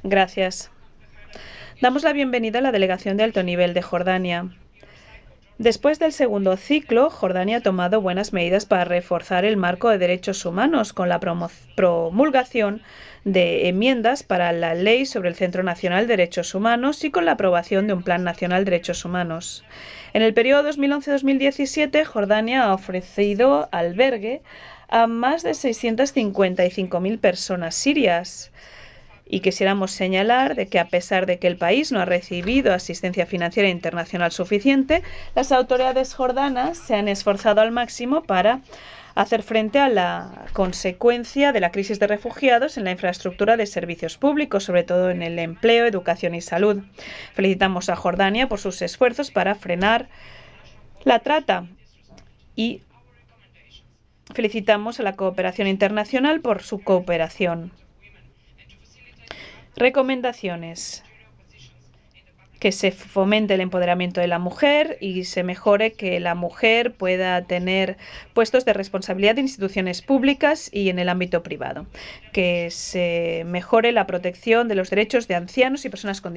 Gracias. Damos la bienvenida a la delegación de alto nivel de Jordania. Después del segundo ciclo, Jordania ha tomado buenas medidas para reforzar el marco de derechos humanos con la promulgación de enmiendas para la Ley sobre el Centro Nacional de Derechos Humanos y con la aprobación de un Plan Nacional de Derechos Humanos. En el periodo 2011-2017, Jordania ha ofrecido albergue a más de 655.000 personas sirias. Y quisiéramos señalar de que a pesar de que el país no ha recibido asistencia financiera internacional suficiente, las autoridades jordanas se han esforzado al máximo para hacer frente a la consecuencia de la crisis de refugiados en la infraestructura de servicios públicos, sobre todo en el empleo, educación y salud. Felicitamos a Jordania por sus esfuerzos para frenar la trata y felicitamos a la cooperación internacional por su cooperación. Recomendaciones: que se fomente el empoderamiento de la mujer y se mejore que la mujer pueda tener puestos de responsabilidad en instituciones públicas y en el ámbito privado. Que se mejore la protección de los derechos de ancianos y personas con discapacidad.